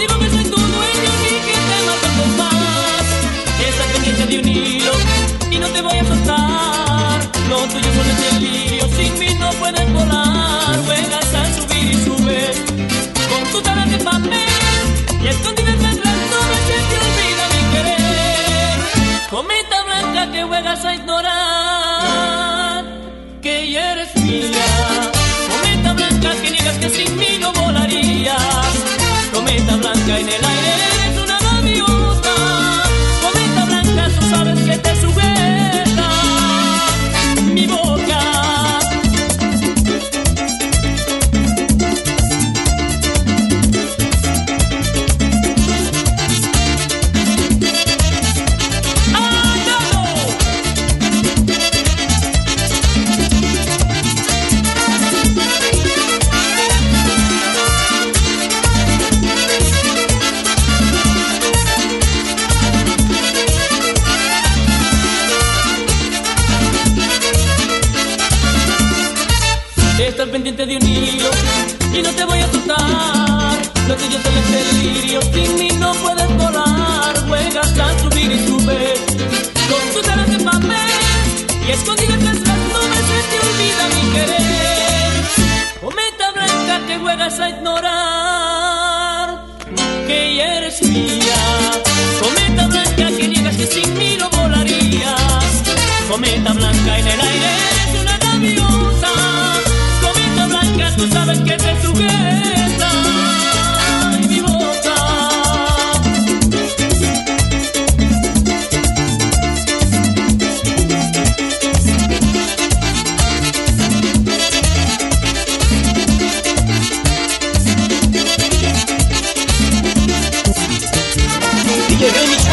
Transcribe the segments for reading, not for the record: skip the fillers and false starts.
digo que soy tu dueño y que te mato con más. Estás pendiente de un hilo y no te voy a soltar. Lo tuyo son el delirio, sin mí no puedes volar. Juegas a subir y subes con tu cara de papel y escondida entre las nubes se te olvida mi querer. Cometa blanca que juegas a ignorar que ya eres mía. Cometa blanca que niegas que sin mí no volarías. Cometa blanca en el aire eres una gaviota. Cometa blanca tú sabes que te sujeta mi boca. Estás pendiente de un hilo y no te voy a soltar. Lo tuyo es el delirio, sin mí no puedes volar. Juegas a subir y subes con tus alas de papel y escondida tras las nubes se te olvida mi querer. Cometa blanca que juegas a ignorar que ya eres mía. Cometa blanca que niegas que sin mí no volarías. Cometa blanca en el aire eres una gaviota. Tú sabes que te sujeta mi boca. DJ Remix.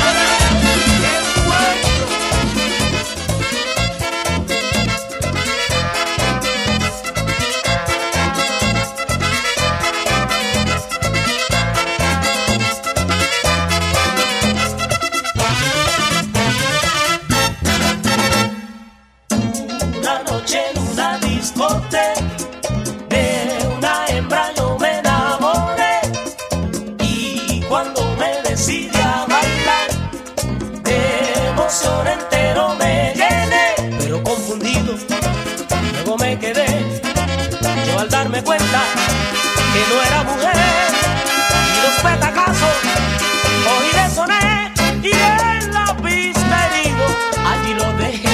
Darme cuenta que no era mujer y los petacazos cogí de soné y en la pista herido allí lo dejé.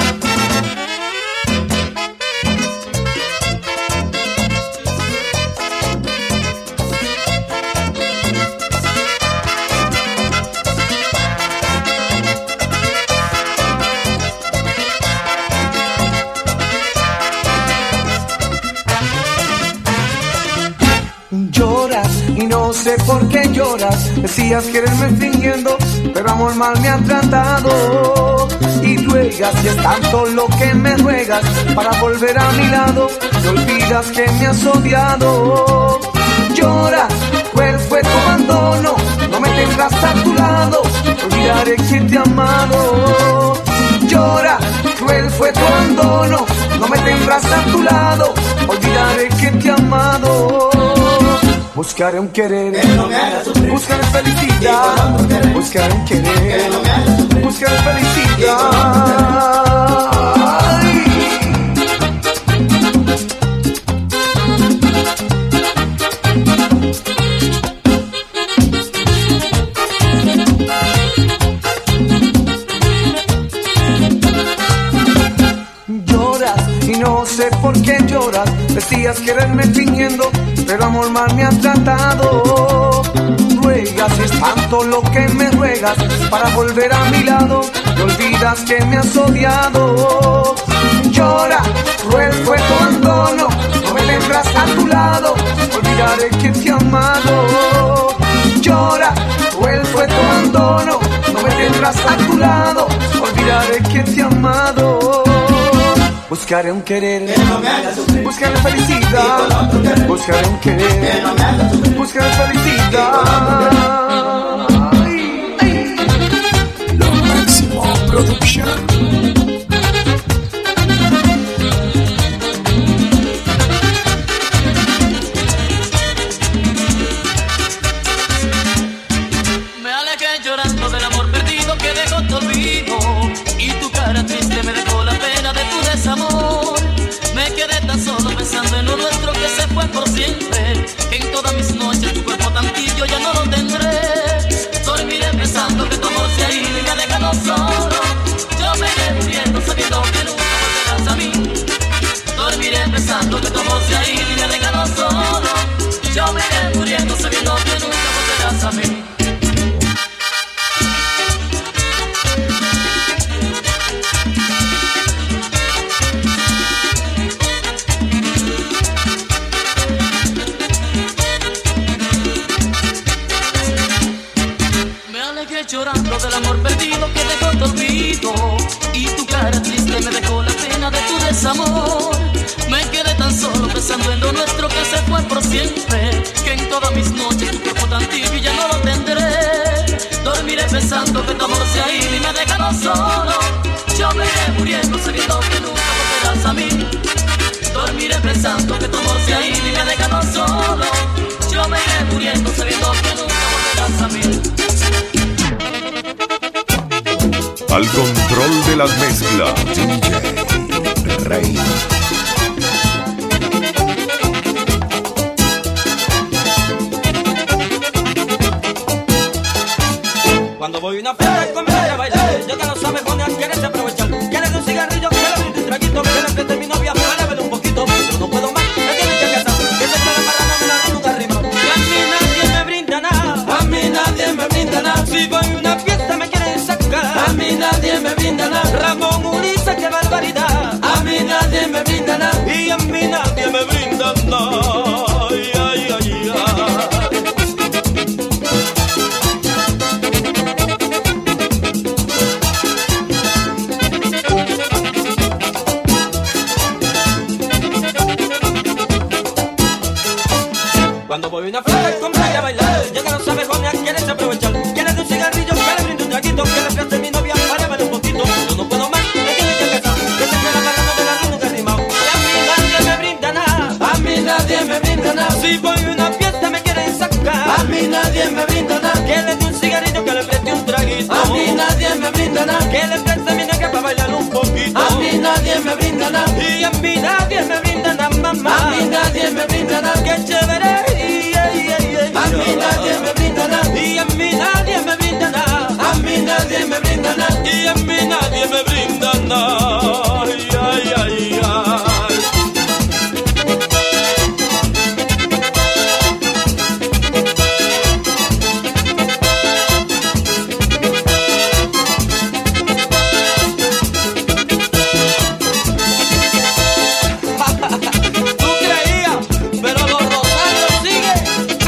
No sé por qué lloras, decías quererme fingiendo, pero amor mal me han tratado. Y ruegas, y es tanto lo que me ruegas, para volver a mi lado, te olvidas que me has odiado. Lloras, ¿cuál fue tu abandono? No me tendrás a tu lado, olvidaré que te he amado. Llora, cruel fue tu abandono, no me tendrás a tu lado, olvidaré que te he amado. Buscaré un querer que no me haga sufrir, buscaré felicidad, buscaré un querer que no me haga sufrir, buscaré felicidad. Lloras y no sé por qué lloras, decías quererme fingiendo, pero amor mal me has tratado. Ruegas, es tanto lo que me ruegas, para volver a mi lado, te olvidas que me has odiado. Llora, cruel fue tu abandono, no me tendrás a tu lado, olvidaré que te he amado. Llora, cruel fue tu abandono, no me tendrás a tu lado, olvidaré que te he amado. Buscaré un querer que no me haga sufrir, buscaré felicidad, buscaré un querer que no me haga sufrir, buscaré felicidad. Lo Máximo Production. tu amor se ha ido y me ha dejado solo. Yo me iré muriendo sabiendo que nunca volverás a mí. Dormiré pensando que tu amor se ha ido y me ha dejado solo. Yo me iré muriendo sabiendo que nunca volverás a mí. Al control de las mezclas, DJ Rey. Cuando voy a una fiesta con mi novia a bailar, ya que no sabes dónde quieres aprovechar. Quieres un cigarrillo, quieres un traguito, quieres que esté mi novia, para ver un poquito. Pero no puedo más, me tienes que casar, que te está amarrando en la luna arriba. Y a mí nadie me brinda nada, a mí nadie me brinda nada. Si voy a una fiesta me quieren sacar, a mí nadie me brinda nada. Ramón Ulises, qué barbaridad, a mí nadie me brinda nada. Y a mí nadie me brinda nada. Ay, ay, ay, ay. Cuando voy a una fiesta con ella a bailar, ya que no sabes dónde quieres aprovechar. Quieres un cigarrillo, quieres brindar un traguito, quieres que mi novia para ver un poquito. Yo no puedo más, me tienes que casar, que te queda agarrando de la luna arrimado. Y a mí nadie me brinda nada, a mí nadie me brinda nada. Si voy a una fiesta me quieren sacar, a mí nadie me brinda nada. Que le dé un cigarrillo, que le preste un traguito, a mí nadie me brinda nada. Que le preste a mi novia para bailar un poquito, a mí nadie me brinda nada. Y a mí nadie me brinda nada, mamá, a mí nadie me brinda nada. Qué chévere. A mí nadie me brinda nada, y a mí nadie me brinda nada, a mí nadie me brinda nada, y a mí nadie me brinda nada. Ay, ay, ay, ay. Tú creías, pero los Rosarios siguen.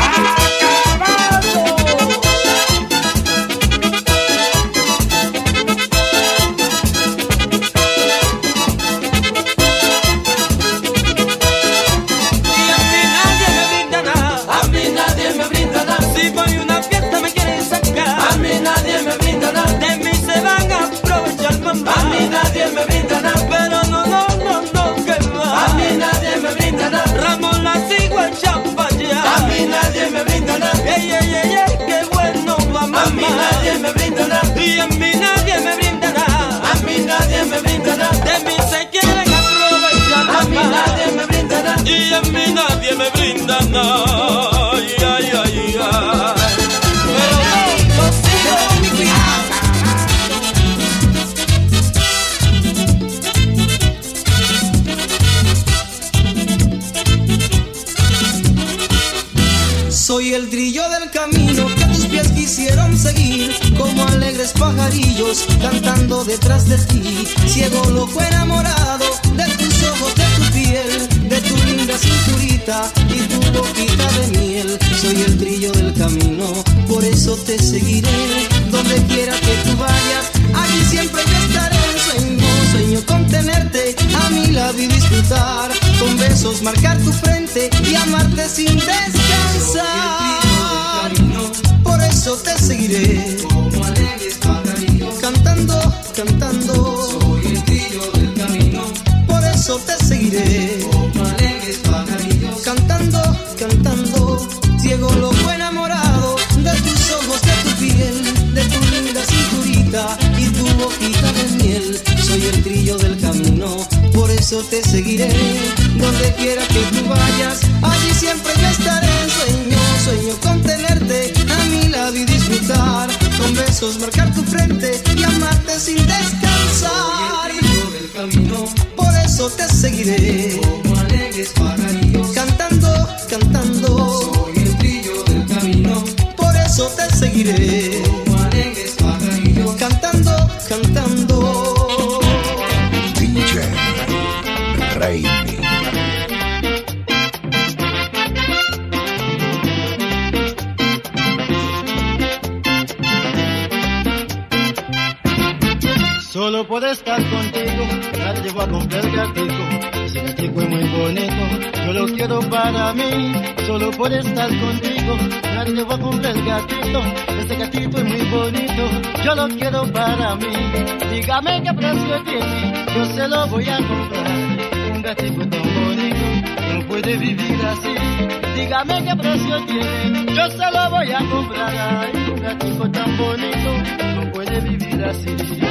A mí nadie me brinda nada, pero no, que va. A mí nadie me brinda nada. Ramón la sigo en champaña. A mí nadie me brinda nada. Ey, qué bueno va mamá. A mí nadie me brinda nada. Y a mí nadie me brinda nada. A mí nadie me brinda nada. De mí se quieren aprovechar. A mí nadie me brinda nada. Y a mí nadie me brinda nada. Ay, ay, ay, ay. Pero no sigo mi vida. Soy el trillo del camino que tus pies quisieron seguir, como alegres pajarillos cantando detrás de ti. Ciego, loco, enamorado de tus ojos, de tu piel, de tu linda cinturita y tu boquita de miel. Soy el trillo del camino, por eso te seguiré. Donde quiera que tú vayas, allí siempre yo estaré. Sueño con tenerte a mi lado y disfrutar, con besos marcar tu frente y amarte sin descansar. Por eso te seguiré, como alegres pajarillos, cantando, cantando. Soy el trillo del camino, por eso te seguiré, como alegres pajarillos, cantando, cantando. Ciego, loco, enamorado de tus ojos, de tu piel, de tu linda cinturita y tu boquita de miel. Soy el trillo del camino, por eso te seguiré. Donde quiera que tú vayas, allí siempre yo estaré. Sueño con tenerte a mi lado y disfrutar, con besos marcar tu frente y amarte sin descansar. Soy el trillo del camino, por eso te seguiré, como alegres pajarillos, cantando, cantando. Soy el trillo del camino, por eso te seguiré, como alegres pajarillos, cantando, cantando. DJ Rey. Solo Solo por estar contigo, nadie va a comprar el gatico. Ese gatico es muy bonito, yo lo quiero para mí. Solo por estar contigo, nadie va a comprar el gatito. Ese gatito es muy bonito, yo lo quiero para mí. Dígame qué precio tiene, yo se lo voy a comprar. Un gatito tan bonito, no puede vivir así. Dígame qué precio tiene, yo se lo voy a comprar. Ay, un gatito tan bonito, no puede vivir así.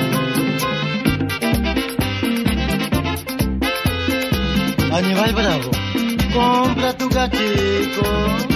Aníbal Bravo, compra tu gatico.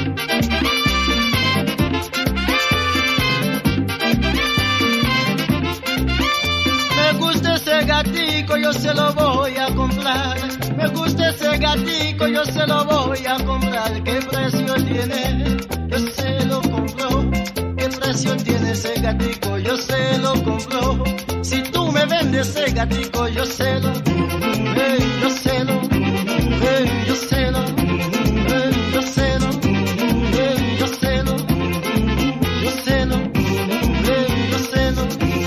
Me gusta ese gatico, yo se lo voy a comprar. Me gusta ese gatico, yo se lo voy a comprar. ¿Qué precio tiene? Yo se lo compro. ¿Qué precio tiene ese gatico? Yo se lo compro. Si tú me vendes ese gatico, yo se lo, yo se lo. Yo celo, yo celo, yo celo, yo celo, yo celo.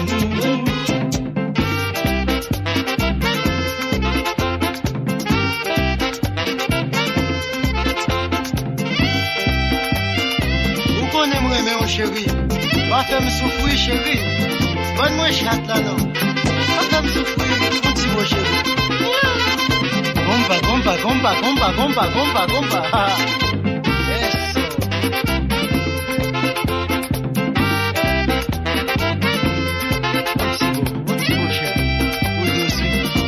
Vous connaissez mon chéri, va faire me souffrir chéri, bonne-moi chatte là non, va faire me souffrir, petit mon chéri. Compa, compa, compa, compa, compa, compa. Eso. Último, chef. Muy dulce.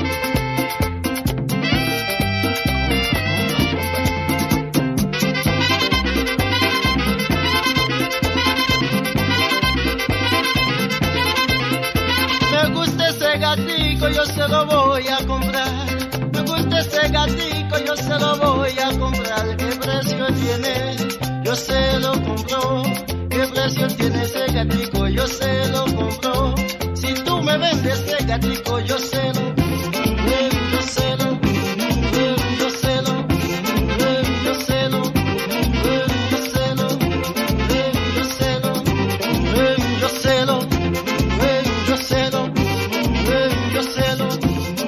Me gusta ese gatico, yo se lo voy a comprar. Ese gatico yo se lo voy a comprar. ¿Qué precio tiene? Yo se lo compro. ¿Qué precio tiene ese gatico? Yo se lo compro. Si tú me vendes ese gatico, yo se lo, yo se lo, yo se lo, yo se lo, yo se lo, yo se lo, yo se lo, yo se lo, yo se lo.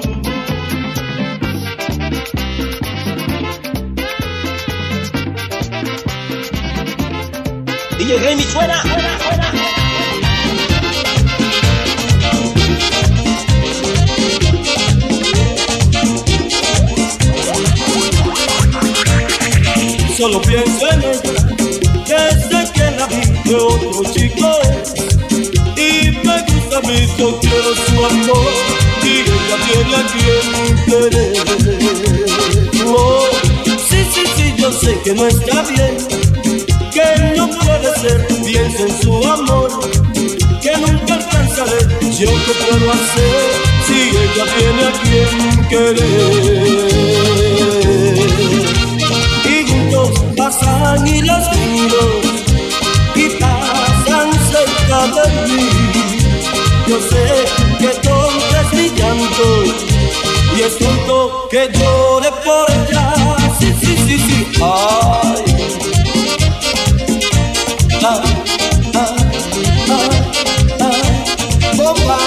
DJ Remy suena. Solo pienso en ella, desde que la vi de otro chico y me gusta a mí, yo quiero su amor y ella tiene a quien querer. Oh, sí, yo sé que no está bien, que no puede ser, pienso en su amor, que nunca alcanzaré. Yo qué puedo hacer si ella tiene a quien querer. Y juntos pasan y las miro y pasan cerca de mí. Yo sé que tonto es mi llanto y es tonto que llore por ella. Sí. Ay. Bomba.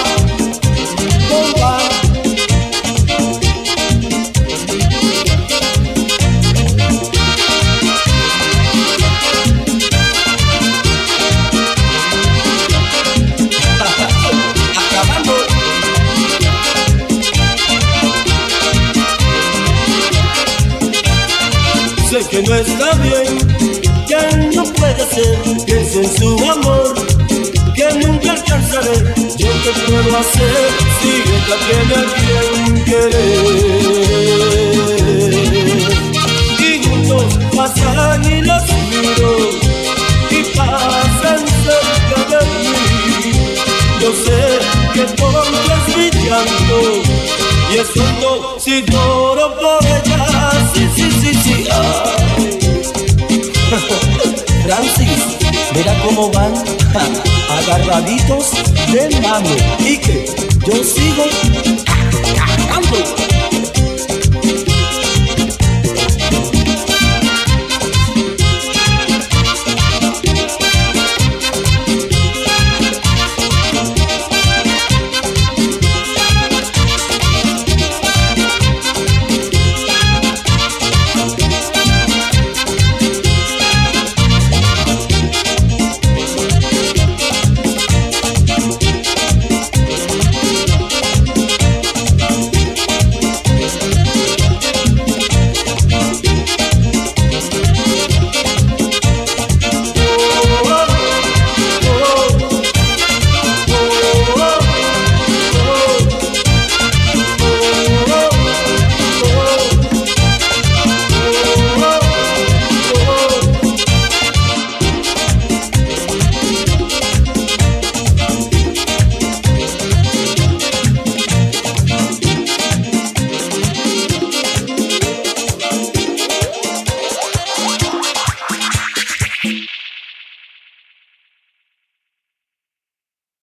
Acabando. Sé que no está bien, que no puede ser, pienso en su amor, que nunca alcanzaré. Yo qué puedo hacer si ella tiene a quien querer. Y juntos pasan y los miro y pasan cerca de mí. Yo sé que todo es mi llanto y es tonto si lloro por ella. Sí. Ay. Francis, mira cómo van, agarraditos de mano, y que yo sigo cantando.